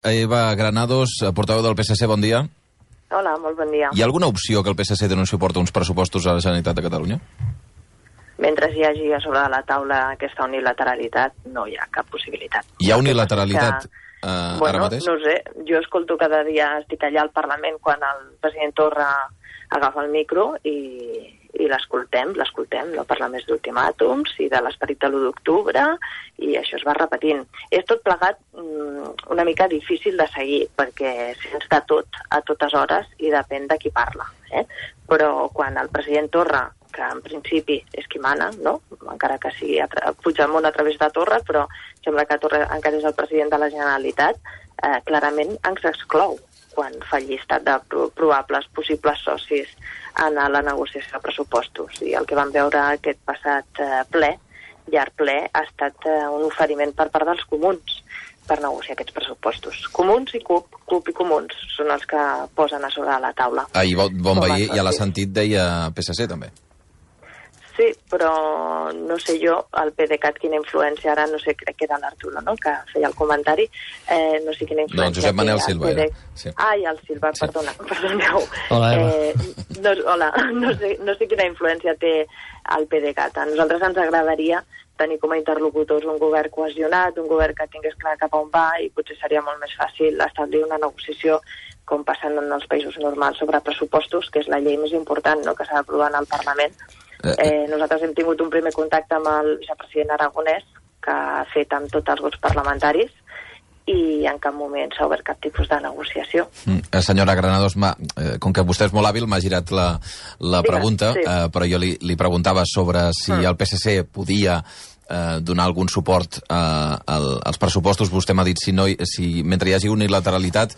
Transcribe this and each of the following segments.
Eva Granados, portaveu del PSC, bon dia. Hola, molt bon dia. Hi ha alguna opció que el PSC doni suport a uns pressupostos a la Generalitat de Catalunya? Mentre hi hagi a sobre de la taula aquesta unilateralitat, no hi ha cap possibilitat. Hi ha unilateralitat ara mateix? No sé, jo escolto cada dia, estic allà al Parlament quan el president Torra agafa el micro i l'escoltem, no parla més d'ultimàtums i de l'esperit de l'1 d'octubre, i això es va repetint. És tot plegat una mica difícil de seguir, perquè sents de tot a totes hores i depèn de qui parla. Però quan el president Torra, que en principi és qui mana, no? Encara que sigui Puigdemont a través de Torra, però sembla que Torra encara és el president de la Generalitat, clarament ens exclou quan fa llistat de probables possibles socis en la negociació de pressupostos. I el que vam veure aquest passat llarg ple, ha estat un oferiment per part dels comuns per negociar aquests pressupostos. Comuns i CUP i comuns són els que posen a sobre la taula. Ahir Bon Veí, ja l'ha sentit, deia PSC també. Sí, però no sé jo, el PDeCAT, quina influència, ara no sé, crec que era l'Arturo, no?, que feia el comentari, no sé quina influència... No, Josep Manel Silva era. Sí. Ai, el Silva, sí. Perdoneu. Hola, Eva. Hola, no sé quina influència té el PDeCAT. A nosaltres ens agradaria tenir com a interlocutors un govern cohesionat, un govern que tingués clar cap a on va, i potser seria molt més fàcil establir una negociació com passant en els països normals sobre pressupostos, que és la llei més important, no?, que s'ha d'aprovar en el Parlament. Nosaltres hem tingut un primer contacte amb el vicepresident Aragonès, que ha fet amb tots els grups parlamentaris, i en cap moment s'ha obert cap tipus de negociació. Senyora Granados, com que vostè és molt hàbil, m'ha girat la pregunta, sí. Però jo li preguntava sobre si el PSC podia donar algun suport als pressupostos. Vostè m'ha dit si mentre hi hagi unilateralitat,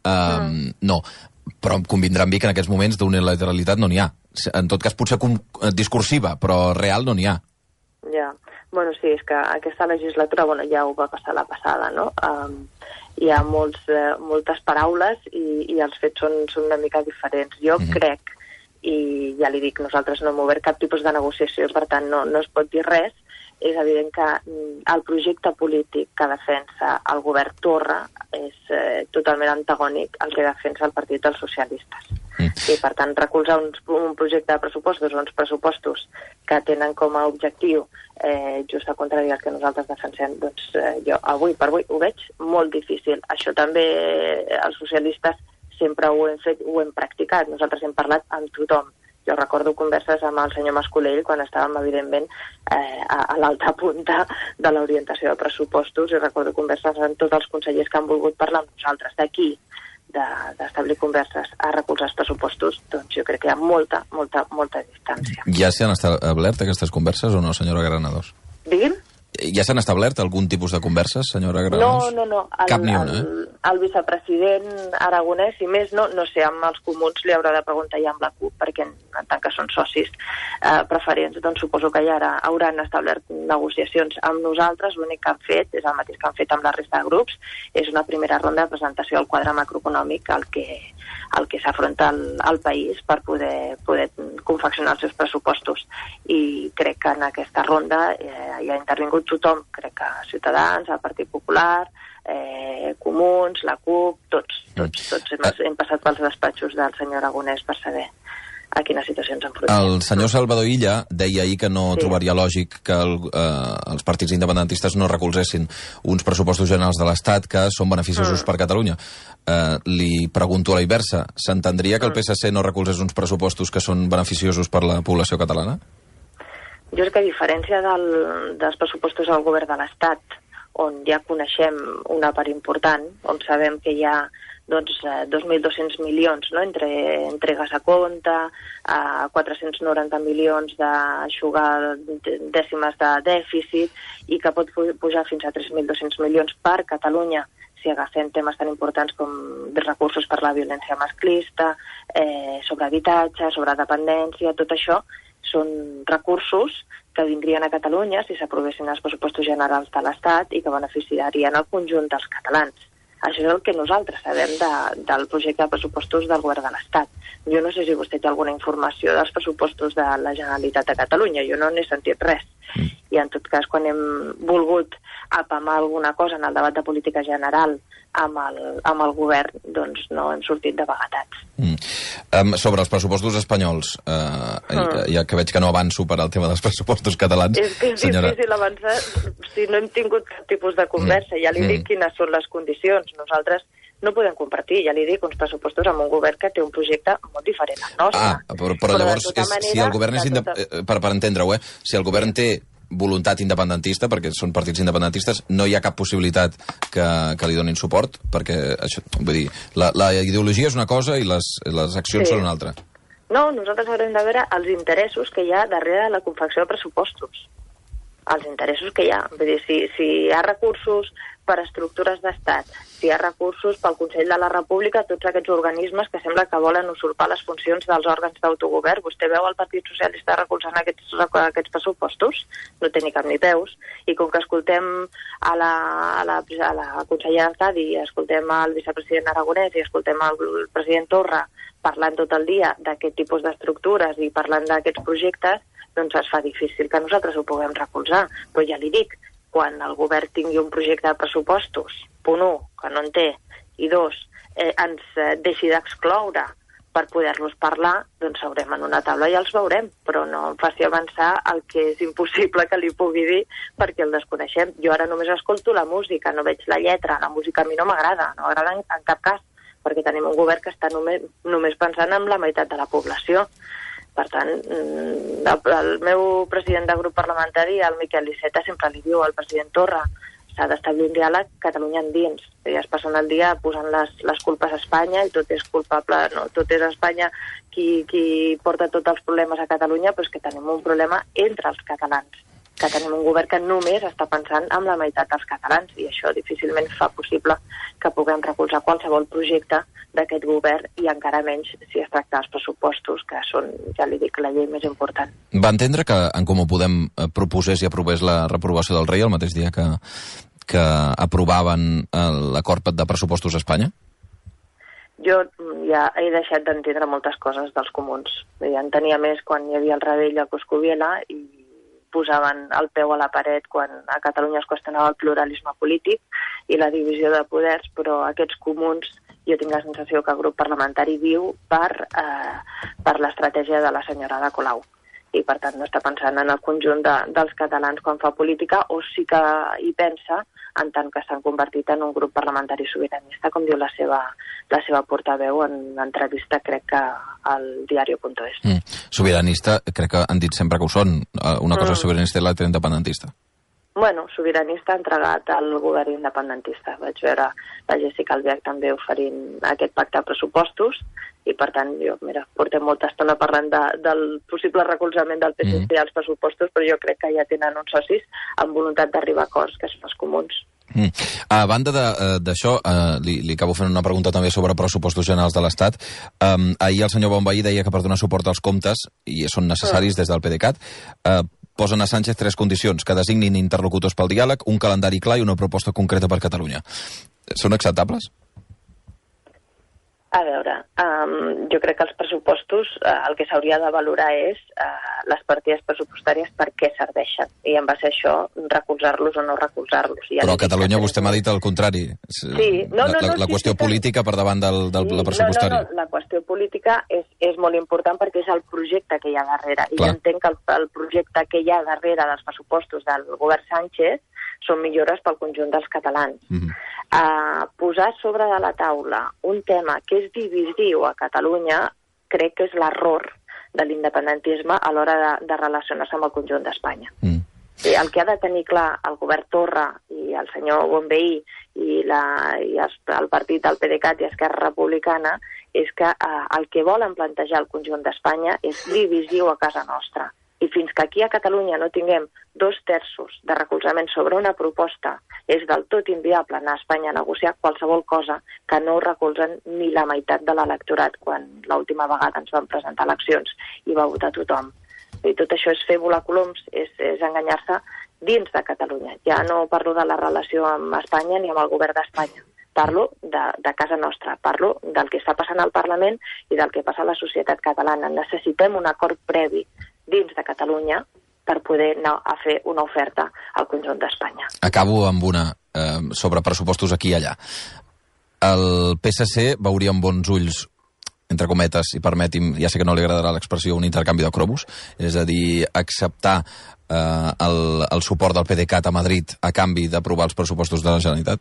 no. Però convindrà amb mi que en aquests moments d'unilateralitat no n'hi ha. En tot cas, potser discursiva, però real no n'hi ha. Ja. Bueno, sí, és que aquesta legislatura, ja ho va passar la passada, no? Hi ha moltes paraules i els fets són una mica diferents. Jo crec, i ja li dic, nosaltres no hem obert cap tipus de negociació, per tant no es pot dir res. És evident que el projecte polític que defensa el govern Torra és totalment antagònic al que defensa el Partit dels Socialistes. I, per tant, recolzar un projecte de pressupostos o uns pressupostos que tenen com a objectiu just al contrari del que nosaltres defensem, doncs jo avui per avui ho veig molt difícil. Això també els socialistes sempre ho hem fet, ho hem practicat. Nosaltres hem parlat amb tothom. Jo recordo converses amb el senyor Mascolell quan estàvem, evidentment, a l'alta punta de l'orientació de pressupostos, i recordo converses amb tots els consellers que han volgut parlar amb nosaltres. D'aquí, d'establir converses a recolzar els pressupostos, doncs jo crec que hi ha molta distància. Ja s'han establert aquestes converses o no, senyora Granados? Digui'm? Ja s'han establert algun tipus de converses, senyora Granados? No. Cap ni una, El vicepresident Aragonès, i més no sé, amb els comuns li haurà de preguntar ja amb la CUP, perquè en tant que són socis preferents, doncs suposo que ja hauran establert negociacions amb nosaltres. L'únic que han fet és el mateix que han fet amb la resta de grups, és una primera ronda de presentació del quadre macroeconòmic al que s'afronta el país per poder confeccionar els seus pressupostos. I crec que en aquesta ronda hi ha intervingut tothom, crec que Ciutadans, el Partit Popular, Comuns, la CUP, tots hem passat pels despatxos del senyor Aragonès per saber a quina situació ens enfrontem. El senyor Salvador Illa deia ahir que no trobaria lògic que els partits independentistes no recolzessin uns pressupostos generals de l'Estat que són beneficiosos per Catalunya. Li pregunto a la inversa, s'entendria que el PSC no recolzés uns pressupostos que són beneficiosos per la població catalana? Jo crec que a diferència dels pressupostos del govern de l'Estat, on ja coneixem una part important, on sabem que hi ha 2.200 milions, no?, entre entregues a compte, 490 milions d'aixugar dècimes de dèficit, i que pot pujar fins a 3.200 milions per Catalunya si agafem temes tan importants com recursos per la violència masclista, sobre habitatge, sobre dependència. Tot això són recursos que vindrien a Catalunya si s'aprovessin els pressupostos generals de l'Estat i que beneficiarien el conjunt dels catalans. Això és el que nosaltres sabem del projecte de pressupostos del govern de l'Estat. Jo no sé si vostè té alguna informació dels pressupostos de la Generalitat de Catalunya, jo no n'he sentit res. I en tot cas, quan hem volgut apamar alguna cosa en el debat de política general amb el govern, doncs no hem sortit de vagatats. Sobre els pressupostos espanyols, ja que veig que no avanço per al tema dels pressupostos catalans... És que és difícil avançar si no hem tingut cap tipus de conversa. Ja li dic quines són les condicions. Nosaltres no podem compartir, ja li dic, uns pressupostos amb un govern que té un projecte molt diferent al nostre. Però llavors, si el govern és... Per entendre-ho, si el govern té voluntat independentista, perquè són partits independentistes, no hi ha cap possibilitat que li donin suport, perquè això, vull dir, la ideologia és una cosa i les accions són una altra. No, nosaltres haurem de veure els interessos que hi ha darrere la confecció de pressupostos. Els interessos que hi ha. Vull dir, si hi ha recursos per a estructures d'estat, si hi ha recursos pel Consell de la República, tots aquests organismes que sembla que volen usurpar les funcions dels òrgans d'autogovern. Vostè veu el Partit Socialista recolzant aquests pressupostos? No té ni cap ni peus. I com que escoltem a la consellera Artadi, escoltem al vicepresident Aragonès i escoltem al president Torra parlant tot el dia d'aquest tipus d'estructures i parlant d'aquests projectes, doncs es fa difícil que nosaltres ho puguem recolzar. Però ja li dic, quan el govern tingui un projecte de pressupostos, punt 1, que no en té, i 2, ens deixi d'excloure per poder-los parlar, doncs seurem en una taula i els veurem, però no em faci avançar el que és impossible que li pugui dir perquè el desconeixem. Jo ara només escolto la música, no veig la lletra, la música a mi no m'agrada, no m'agrada en cap cas, perquè tenim un govern que està només pensant en la meitat de la població. Per tant, el meu president de grup parlamentari, el Miquel Iceta, sempre li diu al president Torra, s'ha d'establir un diàleg Catalunya endins. Ja es passen el dia posant les culpes a Espanya i tot és culpable, no, tot és Espanya qui porta tots els problemes a Catalunya, però és que tenim un problema entre els catalans, que tenim un govern que només està pensant en la meitat dels catalans i això difícilment fa possible que puguem recolzar qualsevol projecte d'aquest govern i encara menys si es tracta dels pressupostos, que són, ja li dic, la llei més important. Va entendre que en Comú Podem proposés i aprovés la reprovació del rei el mateix dia que aprovaven l'acord de pressupostos a Espanya? Jo ja he deixat d'entendre moltes coses dels comuns. Ja en tenia més quan hi havia el Rebell a Coscubiela i posaven el peu a la paret quan a Catalunya es qüestionava el pluralisme polític i la divisió de poders, però aquests comuns jo tinc la sensació que el grup parlamentari viu per l'estratègia de la senyora Ada Colau i per tant no està pensant en el conjunt dels catalans quan fa política o sí que hi pensa en tant que s'han convertit en un grup parlamentari sobiranista, com diu la seva portaveu en entrevista, crec que al diario.es. Sobiranista, crec que han dit sempre que ho són. Una cosa sobiranista i l'altra independentista. Bueno, sobiranista entregat al govern independentista. Vaig veure la Jéssica Albiach també oferint aquest pacte de pressupostos i, per tant, portem molta estona parlant del possible recolzament del PSC als pressupostos, però jo crec que ja tenen uns socis amb voluntat d'arribar a acords, que són els comuns. A banda d'això, li acabo fent una pregunta també sobre pressupostos generals de l'Estat. Ahir el senyor Bonvehí deia que per donar suport als comptes, i són necessaris des del PDeCAT, posen a Sánchez 3 condicions: que designin interlocutors pel diàleg, un calendari clar i una proposta concreta per Catalunya. Són acceptables? A veure, jo crec que els pressupostos el que s'hauria de valorar és les partides pressupostàries per què serveixen i en base a això recolzar-los o no recolzar-los. Però a Catalunya vostè m'ha dit el contrari. Sí, la qüestió política per davant del pressupostari. No, la qüestió política és molt important perquè és el projecte que hi ha darrere. I jo entenc que el projecte que hi ha darrere dels pressupostos del govern Sánchez són millores pel conjunt dels catalans. Posar sobre de la taula un tema que és divisiu a Catalunya crec que és l'error de l'independentisme a l'hora de relacionar-se amb el conjunt d'Espanya. El que ha de tenir clar el govern Torra i el senyor Bonvehí i el partit del PDeCAT i Esquerra Republicana és que el que volen plantejar el conjunt d'Espanya és divisiu a casa nostra. I fins que aquí a Catalunya no tinguem 2/3 de recolzament sobre una proposta, és del tot inviable anar a Espanya a negociar qualsevol cosa que no recolzen ni la meitat de l'electorat quan l'última vegada ens van presentar eleccions i va votar tothom. I tot això és fer volar coloms, és enganyar-se dins de Catalunya. Ja no parlo de la relació amb Espanya ni amb el govern d'Espanya. Parlo de casa nostra, parlo del que està passant al Parlament i del que passa a la societat catalana. Necessitem un acord previ dins de Catalunya per poder anar a fer una oferta al conjunt d'Espanya. Acabo amb una sobre pressupostos aquí i allà. El PSC veuria amb bons ulls, entre cometes, i permeti'm, ja sé que no li agradarà l'expressió, un intercanvi de cromos, és a dir, acceptar el suport del PDeCAT a Madrid a canvi d'aprovar els pressupostos de la Generalitat?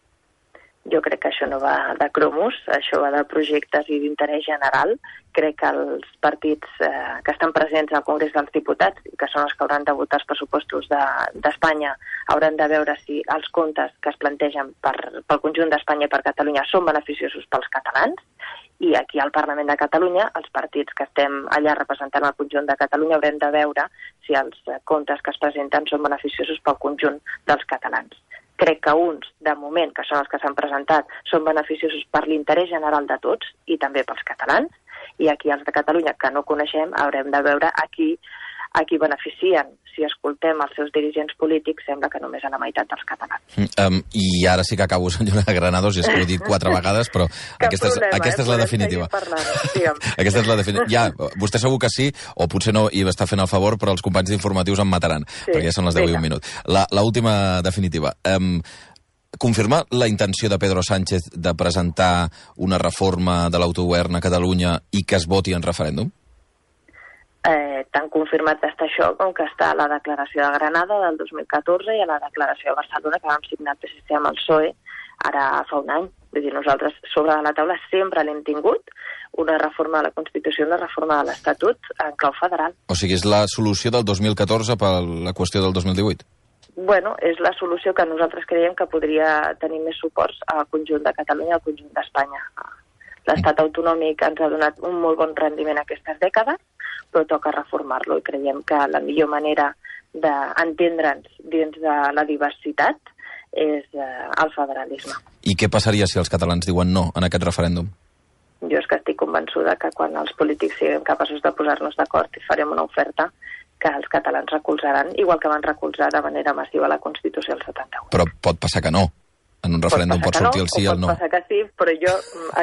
Jo crec que això no va de cromos, això va de projectes i d'interès general. Crec que els partits que estan presents al Congrés dels Diputats, i que són els que hauran de votar els pressupostos d'Espanya, hauran de veure si els comptes que es plantegen pel conjunt d'Espanya i per Catalunya són beneficiosos pels catalans, i aquí al Parlament de Catalunya, els partits que estem allà representant el conjunt de Catalunya haurem de veure si els comptes que es presenten són beneficiosos pel conjunt dels catalans. Crec que uns, de moment, que són els que s'han presentat, són beneficiosos per l'interès general de tots i també pels catalans, i aquí els de Catalunya, que no coneixem, haurem de veure a qui beneficien. Si escoltem els seus dirigents polítics, sembla que només a la meitat dels catalans. I ara sí que acabo, senyora Granados, i és que ho he dit 4 vegades, però aquesta és la definitiva. Aquesta és la definitiva. Ja, vostè segur que sí, o potser no hi està fent el favor, però els companys d'informatius em mataran, perquè ja són les 10 i un minut. L'última definitiva. Confirma la intenció de Pedro Sánchez de presentar una reforma de l'autogovern a Catalunya i que es voti en referèndum? Tan confirmat està això com que està a la declaració de Granada del 2014 i a la declaració de Barcelona que vam signar el PSC amb el PSOE ara fa un any. Vull dir, nosaltres sobre de la taula sempre l'hem tingut, una reforma de la Constitució, una reforma de l'Estatut en clau federal. O sigui, és la solució del 2014 per la qüestió del 2018? Bueno, és la solució que nosaltres creiem que podria tenir més suports al conjunt de Catalunya i al conjunt d'Espanya. L'estat autonòmic ens ha donat un molt bon rendiment aquestes dècades, però toca reformar-lo i creiem que la millor manera d'entendre'ns dins de la diversitat és el federalisme. I què passaria si els catalans diuen no en aquest referèndum? Jo és que estic convençuda que quan els polítics siguem capaços de posar-nos d'acord i farem una oferta que els catalans recolzaran, igual que van recolzar de manera massiva la Constitució del 71. Però pot passar que no. En un referèndum pot sortir el sí o el no. Pot passar que sí, però jo, a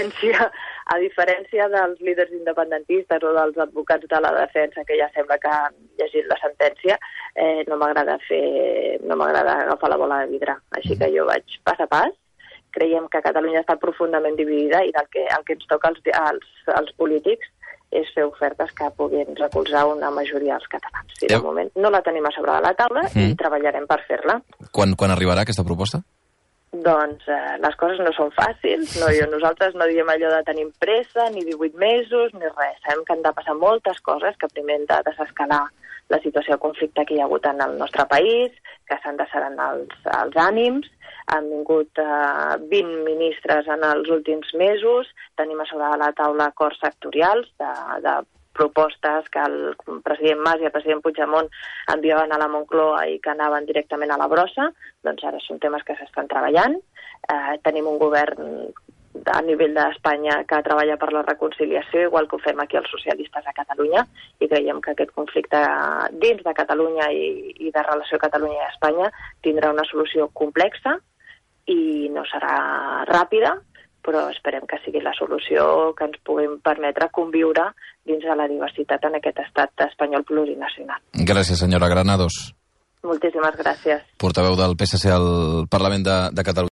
diferència dels líders independentistes o dels advocats de la defensa, que ja sembla que han llegit la sentència, no m'agrada agafar la bola de vidre. Així que jo vaig pas a pas. Creiem que Catalunya està profundament dividida i el que ens toca als polítics és fer ofertes que puguin recolzar una majoria dels catalans. I de moment no la tenim a sobre de la taula i treballarem per fer-la. Quan arribarà aquesta proposta? Doncs les coses no són fàcils, nosaltres no diem allò de tenir pressa, ni 18 mesos, ni res. Sabem que han de passar moltes coses, que primer hem de desescalar la situació de conflicte que hi ha hagut en el nostre país, que s'han de serenar els ànims, han vingut 20 ministres en els últims mesos, tenim a sobre de la taula acords sectorials de propostes que el president Mas i el president Puigdemont enviaven a la Moncloa i que anaven directament a la brossa, doncs ara són temes que s'estan treballant. Tenim un govern a nivell d'Espanya que treballa per la reconciliació, igual que ho fem aquí els socialistes a Catalunya, i creiem que aquest conflicte dins de Catalunya i de relació Catalunya i Espanya tindrà una solució complexa i no serà ràpida, però esperem que sigui la solució que ens puguem permetre conviure dins de la diversitat en aquest estat espanyol plurinacional. Gràcies, senyora Granados. Moltíssimes gràcies. Portaveu del PSC al Parlament de Catalunya.